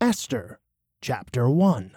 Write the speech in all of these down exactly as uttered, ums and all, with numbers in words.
Esther, Chapter one.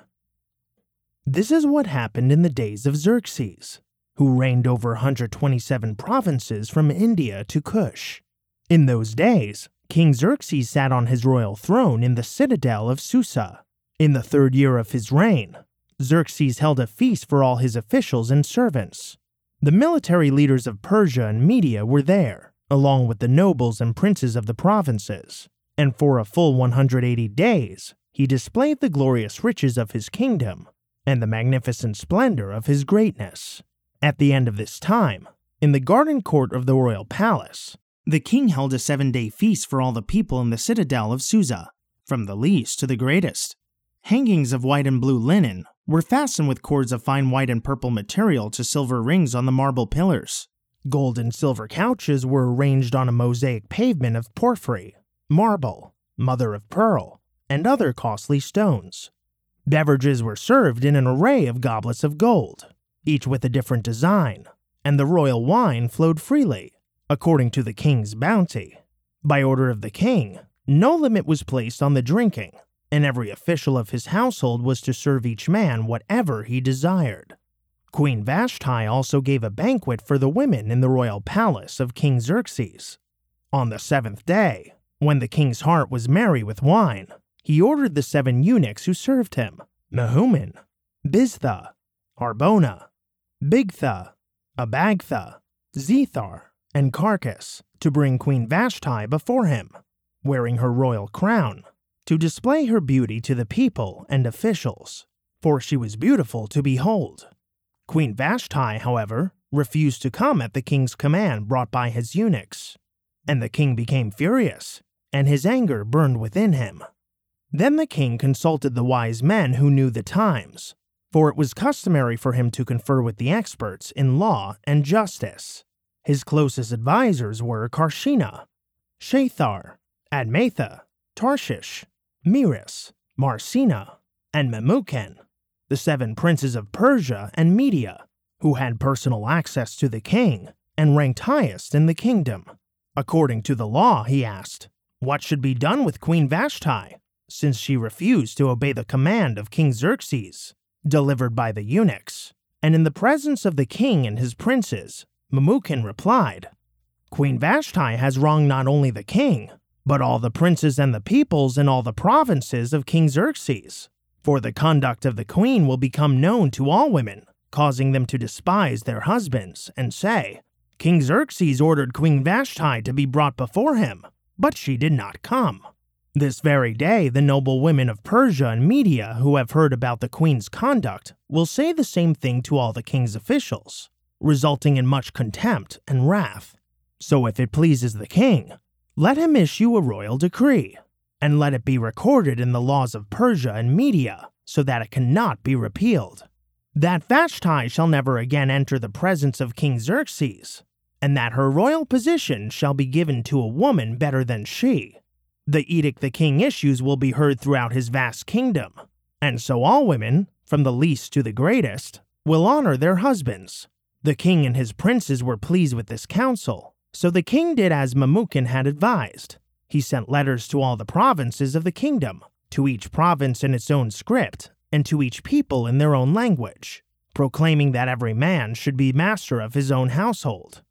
This is what happened in the days of Xerxes, who reigned over one hundred twenty-seven provinces from India to Kush. In those days, King Xerxes sat on his royal throne in the citadel of Susa. In the third year of his reign, Xerxes held a feast for all his officials and servants. The military leaders of Persia and Media were there, along with the nobles and princes of the provinces, and for a full one hundred eighty days, he displayed the glorious riches of his kingdom and the magnificent splendor of his greatness. At the end of this time, in the garden court of the royal palace, the king held a seven-day feast for all the people in the citadel of Susa, from the least to the greatest. Hangings of white and blue linen were fastened with cords of fine white and purple material to silver rings on the marble pillars. Gold and silver couches were arranged on a mosaic pavement of porphyry, marble, mother of pearl, and other costly stones. Beverages were served in an array of goblets of gold, each with a different design, and the royal wine flowed freely, according to the king's bounty. By order of the king, no limit was placed on the drinking, and every official of his household was to serve each man whatever he desired. Queen Vashti also gave a banquet for the women in the royal palace of King Xerxes. On the seventh day, when the king's heart was merry with wine, he ordered the seven eunuchs who served him, Mehuman, Biztha, Harbona, Bigtha, Abagtha, Zethar, and Carcass, to bring Queen Vashti before him, wearing her royal crown, to display her beauty to the people and officials, for she was beautiful to behold. Queen Vashti, however, refused to come at the king's command brought by his eunuchs, and the king became furious, and his anger burned within him. Then the king consulted the wise men who knew the times, for it was customary for him to confer with the experts in law and justice. His closest advisors were Karshina, Shethar, Admatha, Tarshish, Miris, Marsina, and Memucan, the seven princes of Persia and Media, who had personal access to the king and ranked highest in the kingdom. According to the law, he asked, what should be done with Queen Vashti, since she refused to obey the command of King Xerxes, delivered by the eunuchs? And in the presence of the king and his princes, Memucan replied, Queen Vashti has wronged not only the king, but all the princes and the peoples in all the provinces of King Xerxes. For the conduct of the queen will become known to all women, causing them to despise their husbands, and say, King Xerxes ordered Queen Vashti to be brought before him, but she did not come. This very day, the noble women of Persia and Media who have heard about the queen's conduct will say the same thing to all the king's officials, resulting in much contempt and wrath. So if it pleases the king, let him issue a royal decree, and let it be recorded in the laws of Persia and Media so that it cannot be repealed, that Vashti shall never again enter the presence of King Xerxes, and that her royal position shall be given to a woman better than she. The edict the king issues will be heard throughout his vast kingdom, and so all women, from the least to the greatest, will honor their husbands. The king and his princes were pleased with this counsel, so the king did as Memucan had advised. He sent letters to all the provinces of the kingdom, to each province in its own script, and to each people in their own language, proclaiming that every man should be master of his own household.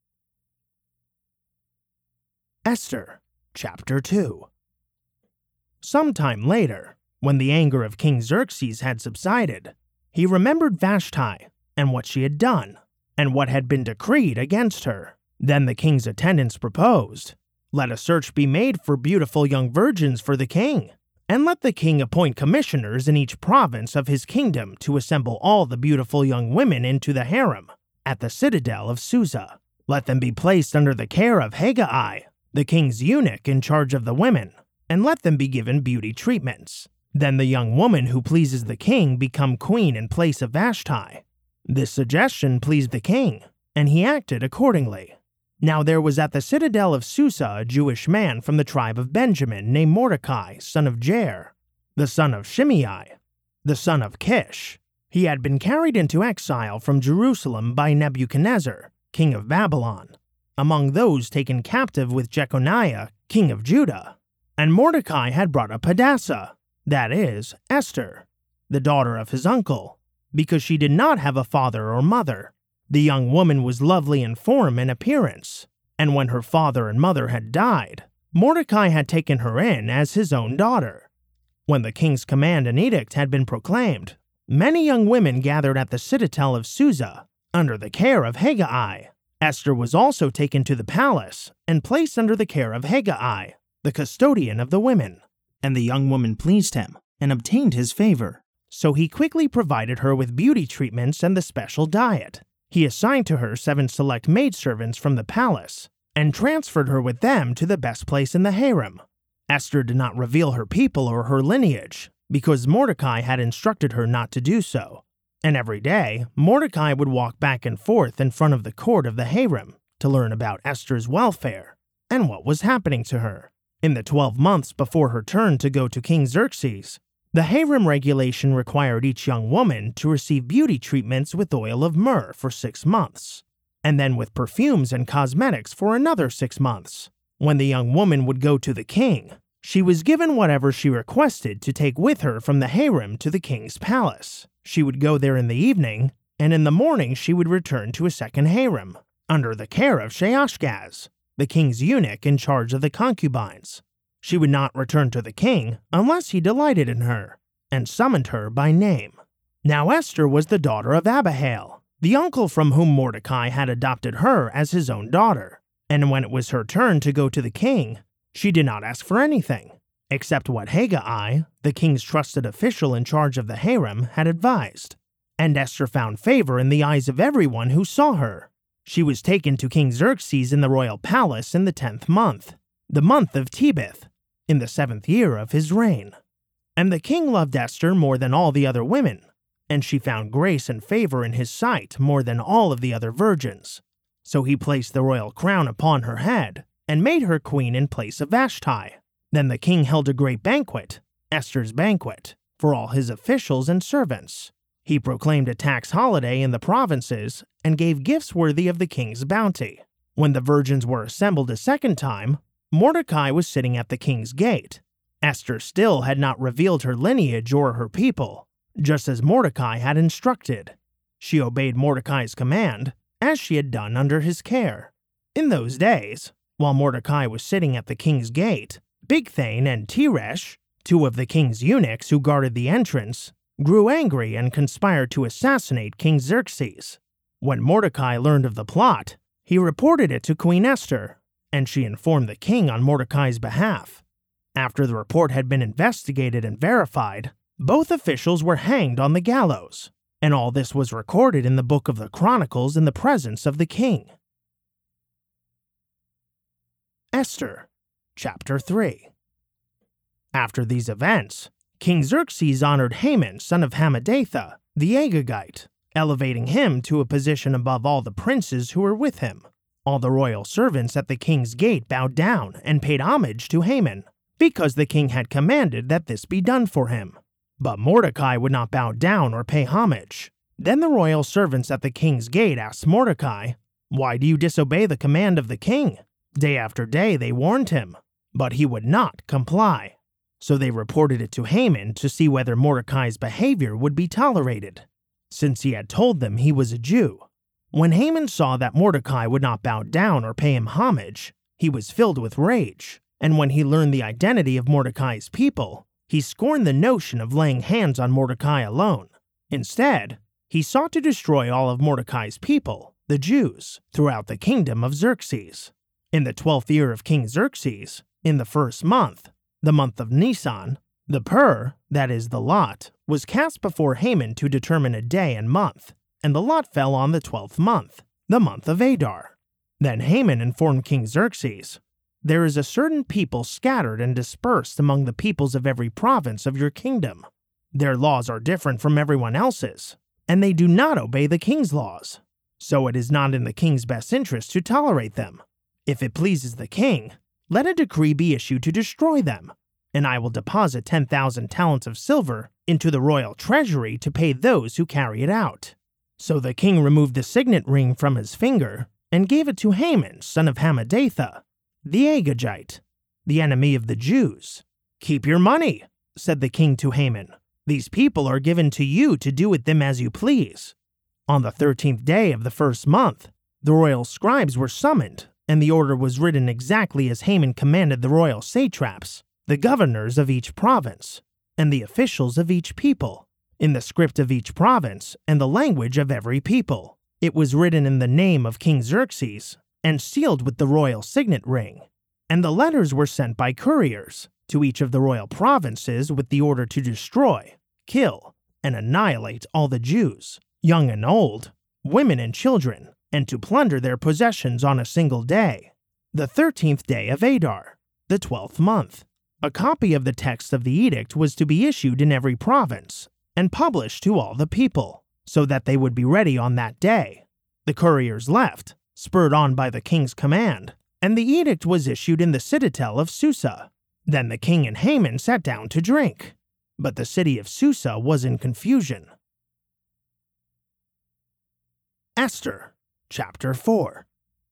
Esther, Chapter two. Some time later, when the anger of King Xerxes had subsided, he remembered Vashti and what she had done, and what had been decreed against her. Then the king's attendants proposed, let a search be made for beautiful young virgins for the king, and let the king appoint commissioners in each province of his kingdom to assemble all the beautiful young women into the harem at the citadel of Susa. Let them be placed under the care of Hegai, the king's eunuch in charge of the women, and let them be given beauty treatments. Then the young woman who pleases the king become queen in place of Vashti. This suggestion pleased the king, and he acted accordingly. Now there was at the citadel of Susa a Jewish man from the tribe of Benjamin named Mordecai, son of Jair, the son of Shimei, the son of Kish. He had been carried into exile from Jerusalem by Nebuchadnezzar, king of Babylon, among those taken captive with Jeconiah, king of Judah. And Mordecai had brought up Hadassah, that is, Esther, the daughter of his uncle, because she did not have a father or mother. The young woman was lovely in form and appearance, and when her father and mother had died, Mordecai had taken her in as his own daughter. When the king's command and edict had been proclaimed, many young women gathered at the citadel of Susa under the care of Hegai. Esther was also taken to the palace and placed under the care of Hegai, the custodian of the women. And the young woman pleased him and obtained his favor, so he quickly provided her with beauty treatments and the special diet. He assigned to her seven select maidservants from the palace and transferred her with them to the best place in the harem. Esther did not reveal her people or her lineage because Mordecai had instructed her not to do so. And every day, Mordecai would walk back and forth in front of the court of the harem to learn about Esther's welfare and what was happening to her. In the twelve months before her turn to go to King Xerxes, the harem regulation required each young woman to receive beauty treatments with oil of myrrh for six months, and then with perfumes and cosmetics for another six months. When the young woman would go to the king, she was given whatever she requested to take with her from the harem to the king's palace. She would go there in the evening, and in the morning she would return to a second harem, under the care of Shaashgaz, the king's eunuch in charge of the concubines. She would not return to the king unless he delighted in her, and summoned her by name. Now Esther was the daughter of Abihail, the uncle from whom Mordecai had adopted her as his own daughter. And when it was her turn to go to the king, she did not ask for anything, except what Hegai, the king's trusted official in charge of the harem, had advised. And Esther found favor in the eyes of everyone who saw her. She was taken to King Xerxes in the royal palace in the tenth month, the month of Tebeth, in the seventh year of his reign. And the king loved Esther more than all the other women, and she found grace and favor in his sight more than all of the other virgins. So he placed the royal crown upon her head, and made her queen in place of Vashti. Then the king held a great banquet, Esther's banquet, for all his officials and servants. He proclaimed a tax holiday in the provinces, and gave gifts worthy of the king's bounty. When the virgins were assembled a second time, Mordecai was sitting at the king's gate. Esther still had not revealed her lineage or her people, just as Mordecai had instructed. She obeyed Mordecai's command, as she had done under his care. In those days, while Mordecai was sitting at the king's gate, Bigthane and Teresh, two of the king's eunuchs who guarded the entrance, grew angry and conspired to assassinate King Xerxes. When Mordecai learned of the plot, he reported it to Queen Esther, and she informed the king on Mordecai's behalf. After the report had been investigated and verified, both officials were hanged on the gallows, and all this was recorded in the book of the Chronicles in the presence of the king. Esther, Chapter three. After these events, King Xerxes honored Haman, son of Hammedatha, the Agagite, elevating him to a position above all the princes who were with him. All the royal servants at the king's gate bowed down and paid homage to Haman, because the king had commanded that this be done for him. But Mordecai would not bow down or pay homage. Then the royal servants at the king's gate asked Mordecai, "Why do you disobey the command of the king?" Day after day they warned him, but he would not comply. So they reported it to Haman to see whether Mordecai's behavior would be tolerated, since he had told them he was a Jew. When Haman saw that Mordecai would not bow down or pay him homage, he was filled with rage, and when he learned the identity of Mordecai's people, he scorned the notion of laying hands on Mordecai alone. Instead, he sought to destroy all of Mordecai's people, the Jews, throughout the kingdom of Xerxes. In the twelfth year of King Xerxes, in the first month, the month of Nisan, the pur, that is the lot, was cast before Haman to determine a day and month, and the lot fell on the twelfth month, the month of Adar. Then Haman informed King Xerxes, "There is a certain people scattered and dispersed among the peoples of every province of your kingdom. Their laws are different from everyone else's, and they do not obey the king's laws. So it is not in the king's best interest to tolerate them. If it pleases the king, let a decree be issued to destroy them, and I will deposit ten thousand talents of silver into the royal treasury to pay those who carry it out." So the king removed the signet ring from his finger and gave it to Haman, son of Hammedatha, the Agagite, the enemy of the Jews. "Keep your money," said the king to Haman. "These people are given to you to do with them as you please." On the thirteenth day of the first month, the royal scribes were summoned, and the order was written exactly as Haman commanded the royal satraps, the governors of each province, and the officials of each people, in the script of each province and the language of every people. It was written in the name of King Xerxes and sealed with the royal signet ring. And the letters were sent by couriers to each of the royal provinces with the order to destroy, kill, and annihilate all the Jews, young and old, women and children, and to plunder their possessions on a single day, the thirteenth day of Adar, the twelfth month. A copy of the text of the edict was to be issued in every province and published to all the people, so that they would be ready on that day. The couriers left, spurred on by the king's command, and the edict was issued in the citadel of Susa. Then the king and Haman sat down to drink, but the city of Susa was in confusion. Esther, chapter four.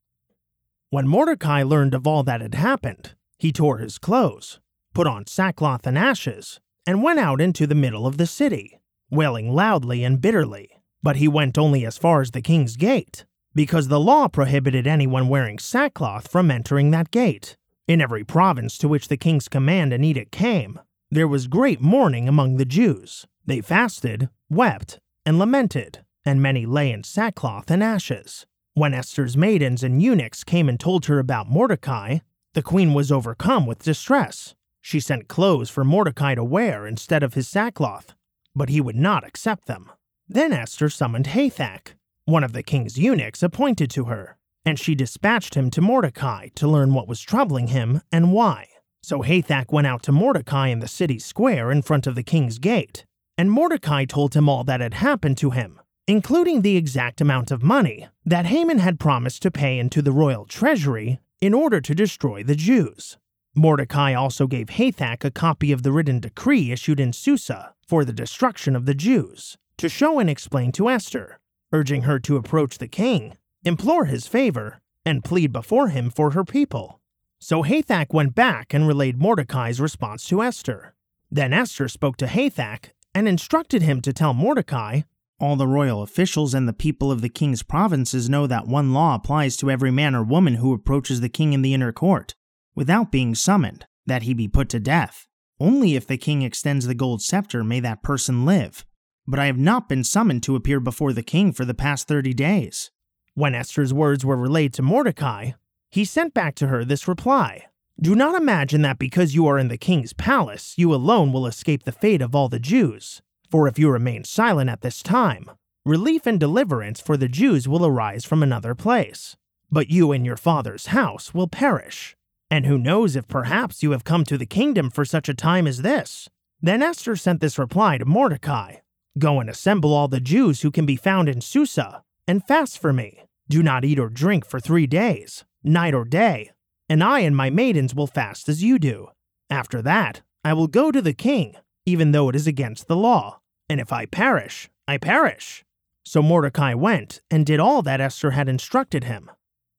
When Mordecai learned of all that had happened, he tore his clothes, put on sackcloth and ashes, and went out into the middle of the city, wailing loudly and bitterly. But he went only as far as the king's gate, because the law prohibited anyone wearing sackcloth from entering that gate. In every province to which the king's command and edict came, there was great mourning among the Jews. They fasted, wept, and lamented, and many lay in sackcloth and ashes. When Esther's maidens and eunuchs came and told her about Mordecai, the queen was overcome with distress. She sent clothes for Mordecai to wear instead of his sackcloth, but he would not accept them. Then Esther summoned Hathach, one of the king's eunuchs appointed to her, and she dispatched him to Mordecai to learn what was troubling him and why. So Hathach went out to Mordecai in the city square in front of the king's gate, and Mordecai told him all that had happened to him, including the exact amount of money that Haman had promised to pay into the royal treasury in order to destroy the Jews. Mordecai also gave Hathach a copy of the written decree issued in Susa for the destruction of the Jews, to show and explain to Esther, urging her to approach the king, implore his favor, and plead before him for her people. So Hathach went back and relayed Mordecai's response to Esther. Then Esther spoke to Hathach and instructed him to tell Mordecai, "All the royal officials and the people of the king's provinces know that one law applies to every man or woman who approaches the king in the inner court, without being summoned, that he be put to death. Only if the king extends the gold scepter may that person live. But I have not been summoned to appear before the king for the past thirty days." When Esther's words were relayed to Mordecai, he sent back to her this reply: "Do not imagine that because you are in the king's palace, you alone will escape the fate of all the Jews. For if you remain silent at this time, relief and deliverance for the Jews will arise from another place. But you and your father's house will perish. And who knows if perhaps you have come to the kingdom for such a time as this?" Then Esther sent this reply to Mordecai: "Go and assemble all the Jews who can be found in Susa, and fast for me. Do not eat or drink for three days, night or day, and I and my maidens will fast as you do. After that, I will go to the king, even though it is against the law, and if I perish, I perish." So Mordecai went and did all that Esther had instructed him.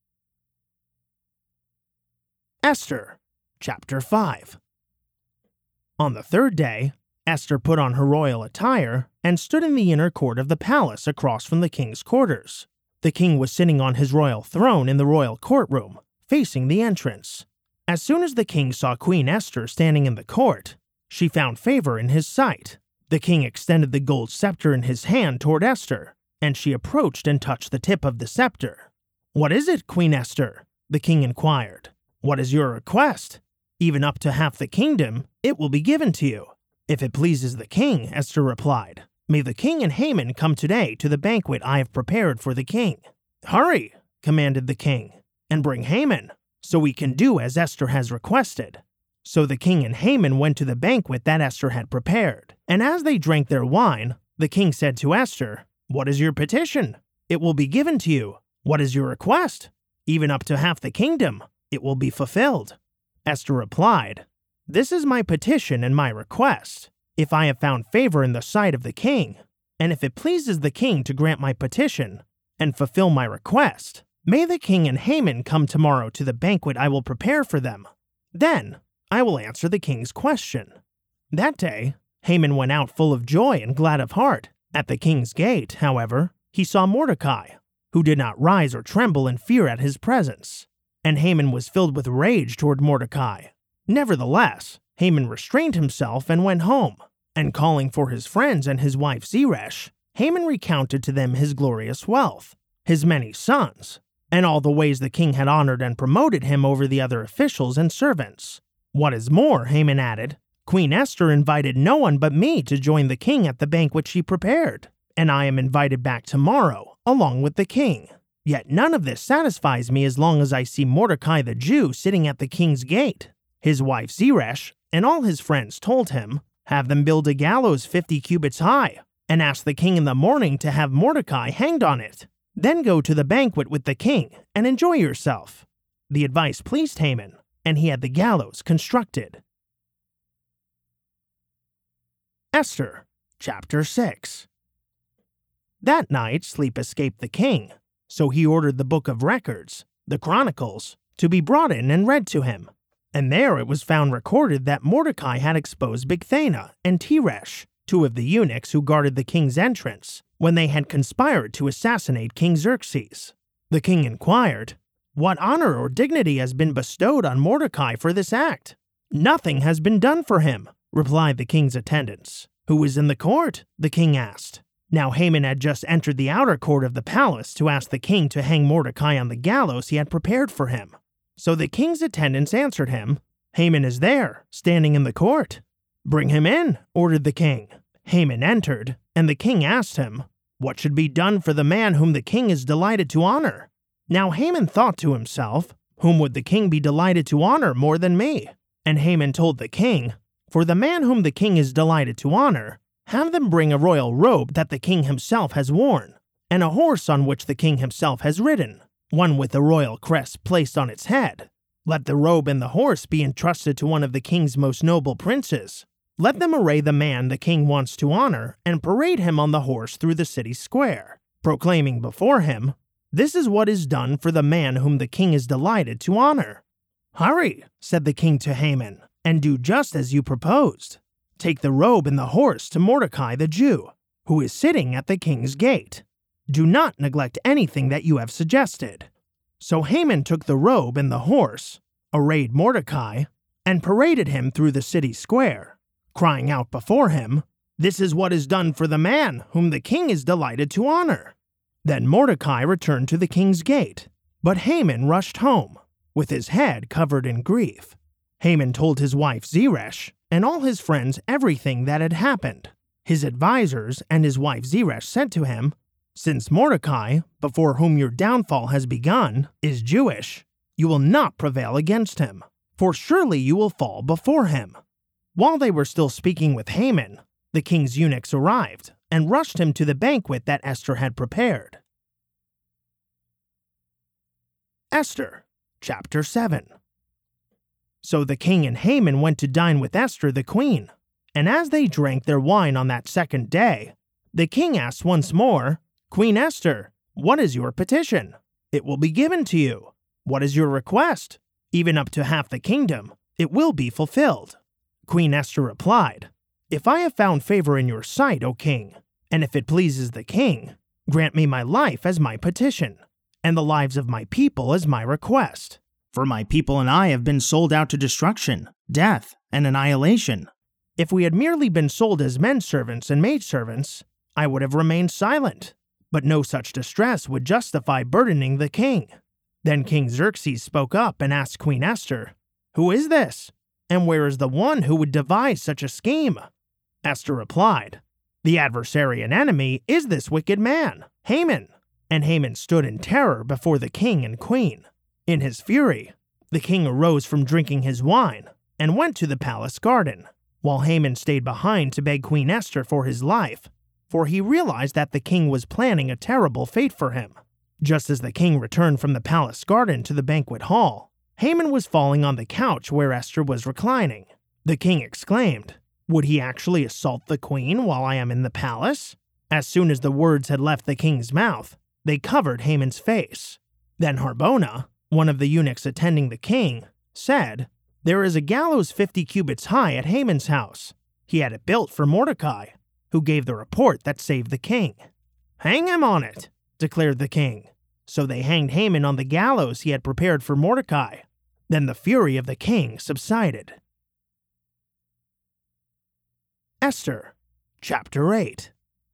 Esther, chapter five. On the third day, Esther put on her royal attire and stood in the inner court of the palace across from the king's quarters. The king was sitting on his royal throne in the royal courtroom, facing the entrance. As soon as the king saw Queen Esther standing in the court, she found favor in his sight. The king extended the gold scepter in his hand toward Esther, and she approached and touched the tip of the scepter. "What is it, Queen Esther?" the king inquired. "What is your request? Even up to half the kingdom, it will be given to you." "If it pleases the king," Esther replied, "may the king and Haman come today to the banquet I have prepared for the king." "Hurry," commanded the king, "and bring Haman, so we can do as Esther has requested." So the king and Haman went to the banquet that Esther had prepared, and as they drank their wine, the king said to Esther, "What is your petition? It will be given to you. What is your request? Even up to half the kingdom. It will be fulfilled." Esther replied, "This is my petition and my request. If I have found favor in the sight of the king, and if it pleases the king to grant my petition and fulfill my request, may the king and Haman come tomorrow to the banquet I will prepare for them. Then I will answer the king's question." That day, Haman went out full of joy and glad of heart. At the king's gate, however, he saw Mordecai, who did not rise or tremble in fear at his presence. And Haman was filled with rage toward Mordecai. Nevertheless, Haman restrained himself and went home. And calling for his friends and his wife Zeresh, Haman recounted to them his glorious wealth, his many sons, and all the ways the king had honored and promoted him over the other officials and servants. What is more, Haman added, Queen Esther invited no one but me to join the king at the banquet she prepared, and I am invited back tomorrow, along with the king. Yet none of this satisfies me as long as I see Mordecai the Jew sitting at the king's gate. His wife Zeresh and all his friends told him, have them build a gallows fifty cubits high, and ask the king in the morning to have Mordecai hanged on it. Then go to the banquet with the king and enjoy yourself. The advice pleased Haman, and he had the gallows constructed. Esther, Chapter six. That night sleep escaped the king, so he ordered the book of records, the Chronicles, to be brought in and read to him. And there it was found recorded that Mordecai had exposed Bigthana and Teresh, two of the eunuchs who guarded the king's entrance, when they had conspired to assassinate King Xerxes. The king inquired, "What honor or dignity has been bestowed on Mordecai for this act?" "Nothing has been done for him," replied the king's attendants. "Who is in the court?" the king asked. Now Haman had just entered the outer court of the palace to ask the king to hang Mordecai on the gallows he had prepared for him. So the king's attendants answered him, "Haman is there, standing in the court." "Bring him in," ordered the king. Haman entered, and the king asked him, "What should be done for the man whom the king is delighted to honor?" Now Haman thought to himself, "Whom would the king be delighted to honor more than me?" And Haman told the king, "For the man whom the king is delighted to honor, have them bring a royal robe that the king himself has worn, and a horse on which the king himself has ridden, one with the royal crest placed on its head. Let the robe and the horse be entrusted to one of the king's most noble princes. Let them array the man the king wants to honor and parade him on the horse through the city square, proclaiming before him, 'This is what is done for the man whom the king is delighted to honor.'" "Hurry," said the king to Haman, "and do just as you proposed. Take the robe and the horse to Mordecai the Jew, who is sitting at the king's gate. Do not neglect anything that you have suggested." So Haman took the robe and the horse, arrayed Mordecai, and paraded him through the city square, crying out before him, "This is what is done for the man whom the king is delighted to honor." Then Mordecai returned to the king's gate, but Haman rushed home, with his head covered in grief. Haman told his wife Zeresh and all his friends everything that had happened. His advisers and his wife Zeresh said to him, "Since Mordecai, before whom your downfall has begun, is Jewish, you will not prevail against him, for surely you will fall before him." While they were still speaking with Haman, the king's eunuchs arrived and rushed him to the banquet that Esther had prepared. Esther, Chapter seven. So the king and Haman went to dine with Esther the queen, and as they drank their wine on that second day, the king asked once more, "Queen Esther, what is your petition? It will be given to you. What is your request? Even up to half the kingdom, it will be fulfilled." Queen Esther replied, "If I have found favor in your sight, O king, and if it pleases the king, grant me my life as my petition, and the lives of my people as my request. For my people and I have been sold out to destruction, death, and annihilation. If we had merely been sold as men servants and maidservants, I would have remained silent, but no such distress would justify burdening the king." Then King Xerxes spoke up and asked Queen Esther, "Who is this? And where is the one who would devise such a scheme?" Esther replied, "The adversary and enemy is this wicked man, Haman." And Haman stood in terror before the king and queen. In his fury, the king arose from drinking his wine and went to the palace garden, while Haman stayed behind to beg Queen Esther for his life, for he realized that the king was planning a terrible fate for him. Just as the king returned from the palace garden to the banquet hall, Haman was falling on the couch where Esther was reclining. The king exclaimed, "Would he actually assault the queen while I am in the palace?" As soon as the words had left the king's mouth, they covered Haman's face. Then Harbona, one of the eunuchs attending the king, said, "There is a gallows fifty cubits high at Haman's house. He had it built for Mordecai, who gave the report that saved the king. "Hang him on it," declared the king. So they hanged Haman on the gallows he had prepared for Mordecai. Then the fury of the king subsided. Esther, Chapter eight.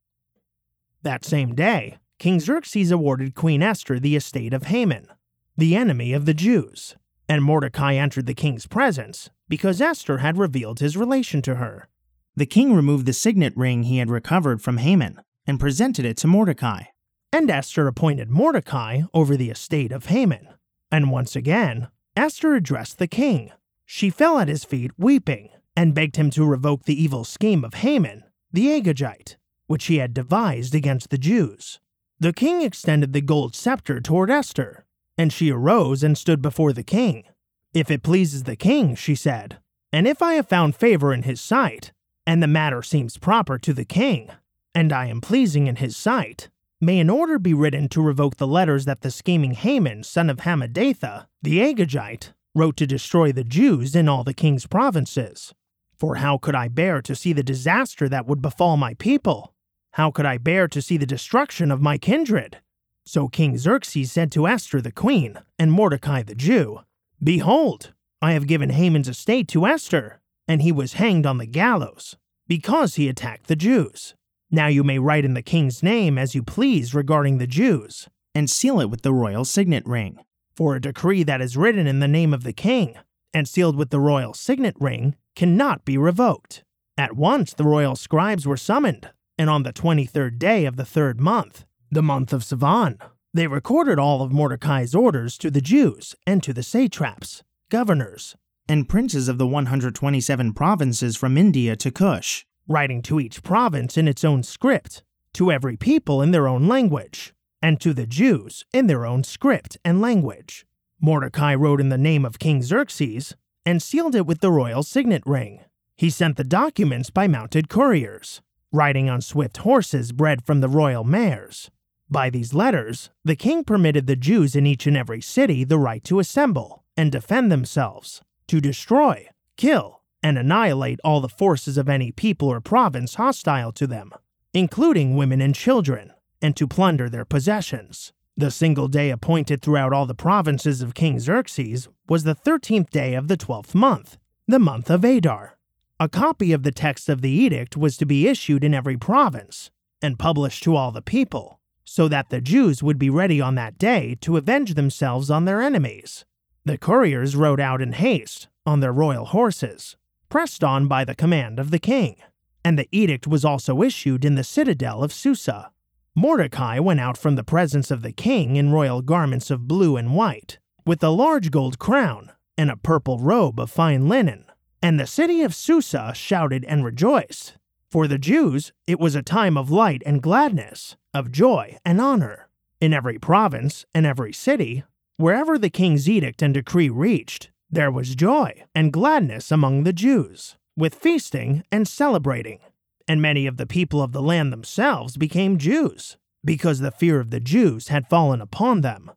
That same day, King Xerxes awarded Queen Esther the estate of Haman, the enemy of the Jews, and Mordecai entered the king's presence because Esther had revealed his relation to her. The king removed the signet ring he had recovered from Haman and presented it to Mordecai. And Esther appointed Mordecai over the estate of Haman. And once again, Esther addressed the king. She fell at his feet weeping and begged him to revoke the evil scheme of Haman, the Agagite, which he had devised against the Jews. The king extended the gold scepter toward Esther, and she arose and stood before the king. "If it pleases the king," she said, "and if I have found favor in his sight, and the matter seems proper to the king, and I am pleasing in his sight, may an order be written to revoke the letters that the scheming Haman, son of Hammedatha, the Agagite, wrote to destroy the Jews in all the king's provinces. For how could I bear to see the disaster that would befall my people? How could I bear to see the destruction of my kindred?" So King Xerxes said to Esther the queen and Mordecai the Jew, "Behold, I have given Haman's estate to Esther, and he was hanged on the gallows, because he attacked the Jews. Now you may write in the king's name as you please regarding the Jews, and seal it with the royal signet ring. For a decree that is written in the name of the king, and sealed with the royal signet ring, cannot be revoked." At once the royal scribes were summoned, and on the twenty-third day of the third month, the month of Sivan, they recorded all of Mordecai's orders to the Jews and to the satraps, governors, and princes of the one hundred twenty-seven provinces from India to Cush, writing to each province in its own script, to every people in their own language, and to the Jews in their own script and language. Mordecai wrote in the name of King Xerxes, and sealed it with the royal signet ring. He sent the documents by mounted couriers, riding on swift horses bred from the royal mares. By these letters, the king permitted the Jews in each and every city the right to assemble and defend themselves, to destroy, kill, and annihilate all the forces of any people or province hostile to them, including women and children, and to plunder their possessions. The single day appointed throughout all the provinces of King Xerxes was the thirteenth day of the twelfth month, the month of Adar. A copy of the text of the edict was to be issued in every province and published to all the people, so that the Jews would be ready on that day to avenge themselves on their enemies. The couriers rode out in haste on their royal horses, pressed on by the command of the king, and the edict was also issued in the citadel of Susa. Mordecai went out from the presence of the king in royal garments of blue and white, with a large gold crown and a purple robe of fine linen. And the city of Susa shouted and rejoiced. For the Jews, it was a time of light and gladness, of joy and honor. In every province and every city, wherever the king's edict and decree reached, there was joy and gladness among the Jews, with feasting and celebrating. And many of the people of the land themselves became Jews, because the fear of the Jews had fallen upon them.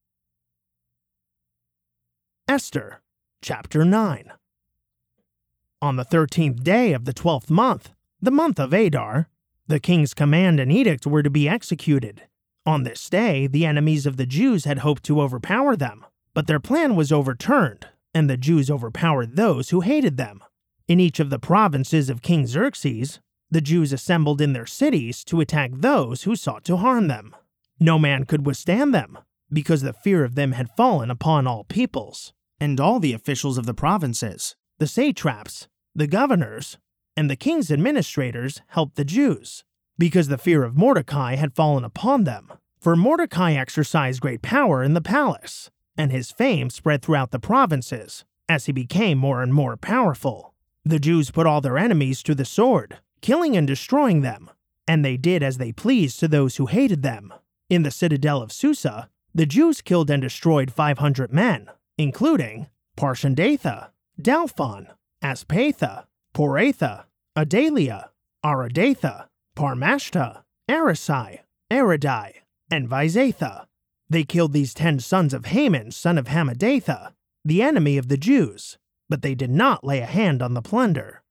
Esther, Chapter nine. On the thirteenth day of the twelfth month, the month of Adar, the king's command and edict were to be executed. On this day, the enemies of the Jews had hoped to overpower them, but their plan was overturned, and the Jews overpowered those who hated them. In each of the provinces of King Xerxes, the Jews assembled in their cities to attack those who sought to harm them. No man could withstand them, because the fear of them had fallen upon all peoples. And all the officials of the provinces, the satraps, the governors, and the king's administrators helped the Jews, because the fear of Mordecai had fallen upon them. For Mordecai exercised great power in the palace, and his fame spread throughout the provinces, as he became more and more powerful. The Jews put all their enemies to the sword, killing and destroying them, and they did as they pleased to those who hated them. In the citadel of Susa, the Jews killed and destroyed five hundred men, including Parshandatha, Dalphon, Aspatha, Poratha, Adalia, Aradatha, Parmashta, Arisai, Aridai, and Visatha. They killed these ten sons of Haman, son of Hammedatha, the enemy of the Jews, but they did not lay a hand on the plunder.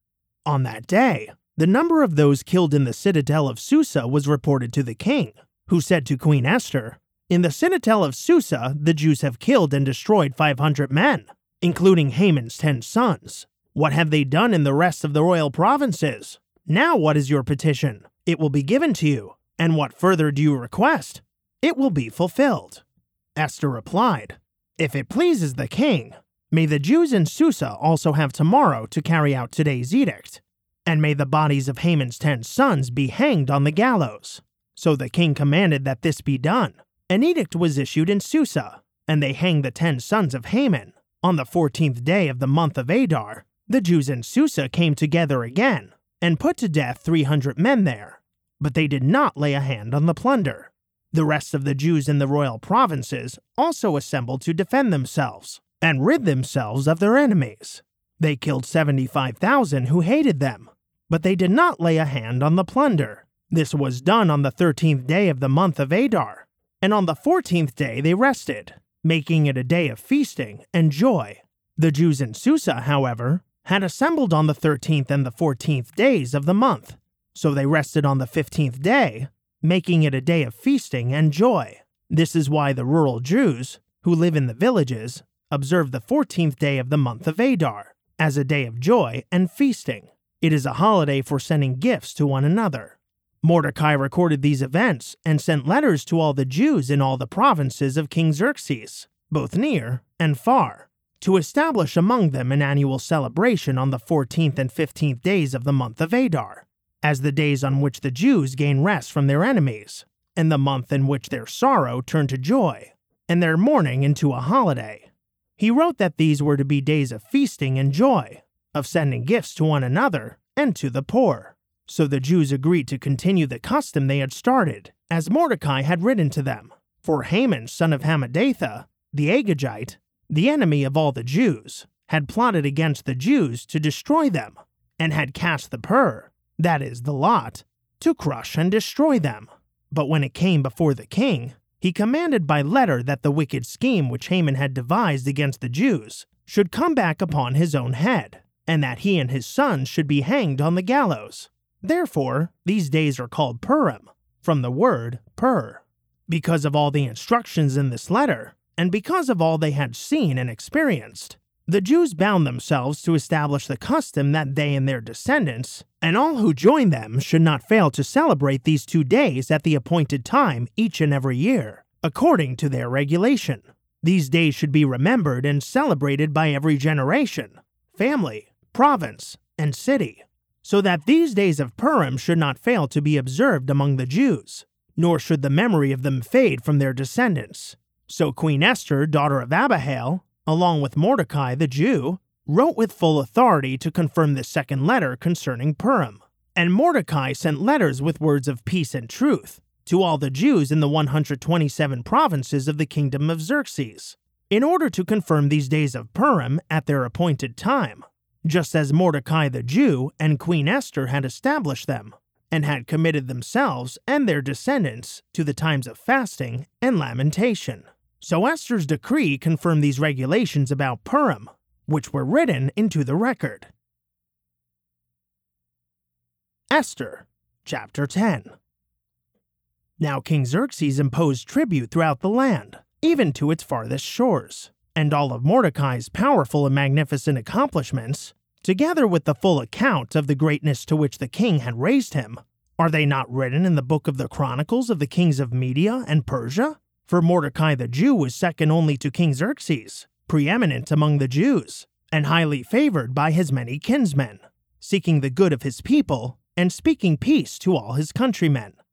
On that day, the number of those killed in the citadel of Susa was reported to the king, who said to Queen Esther, "In the citadel of Susa, the Jews have killed and destroyed five hundred men, including Haman's ten sons. What have they done in the rest of the royal provinces? Now what is your petition? It will be given to you. And what further do you request? It will be fulfilled." Esther replied, "If it pleases the king, may the Jews in Susa also have tomorrow to carry out today's edict, and may the bodies of Haman's ten sons be hanged on the gallows." So the king commanded that this be done. An edict was issued in Susa, and they hanged the ten sons of Haman. On the fourteenth day of the month of Adar, the Jews in Susa came together again, and put to death three hundred men there. But they did not lay a hand on the plunder. The rest of the Jews in the royal provinces also assembled to defend themselves, and rid themselves of their enemies. They killed seventy-five thousand who hated them, but they did not lay a hand on the plunder. This was done on the thirteenth day of the month of Adar, and on the fourteenth day they rested, making it a day of feasting and joy. The Jews in Susa, however, had assembled on the thirteenth and the fourteenth days of the month, so they rested on the fifteenth day, making it a day of feasting and joy. This is why the rural Jews, who live in the villages, observe the fourteenth day of the month of Adar as a day of joy and feasting. It is a holiday for sending gifts to one another. Mordecai recorded these events and sent letters to all the Jews in all the provinces of King Xerxes, both near and far, to establish among them an annual celebration on the fourteenth and fifteenth days of the month of Adar, as the days on which the Jews gain rest from their enemies, and the month in which their sorrow turned to joy, and their mourning into a holiday. He wrote that these were to be days of feasting and joy, of sending gifts to one another and to the poor. So the Jews agreed to continue the custom they had started, as Mordecai had written to them. For Haman, son of Hammedatha, the Agagite, the enemy of all the Jews, had plotted against the Jews to destroy them, and had cast the pur, that is, the lot, to crush and destroy them. But when it came before the king, he commanded by letter that the wicked scheme which Haman had devised against the Jews should come back upon his own head, and that he and his sons should be hanged on the gallows. Therefore, these days are called Purim, from the word pur. Because of all the instructions in this letter, and because of all they had seen and experienced, the Jews bound themselves to establish the custom that they and their descendants, and all who join them, should not fail to celebrate these two days at the appointed time each and every year, according to their regulation. These days should be remembered and celebrated by every generation, family, province, and city, so that these days of Purim should not fail to be observed among the Jews, nor should the memory of them fade from their descendants. So Queen Esther, daughter of Abihail, along with Mordecai the Jew, wrote with full authority to confirm this second letter concerning Purim. And Mordecai sent letters with words of peace and truth to all the Jews in the one hundred twenty-seven provinces of the kingdom of Xerxes, in order to confirm these days of Purim at their appointed time, just as Mordecai the Jew and Queen Esther had established them, and had committed themselves and their descendants to the times of fasting and lamentation. So Esther's decree confirmed these regulations about Purim, which were written into the record. Esther, chapter ten. Now King Xerxes imposed tribute throughout the land, even to its farthest shores, and all of Mordecai's powerful and magnificent accomplishments, together with the full account of the greatness to which the king had raised him, are they not written in the book of the Chronicles of the kings of Media and Persia? For Mordecai the Jew was second only to King Xerxes, preeminent among the Jews, and highly favored by his many kinsmen, seeking the good of his people and speaking peace to all his countrymen.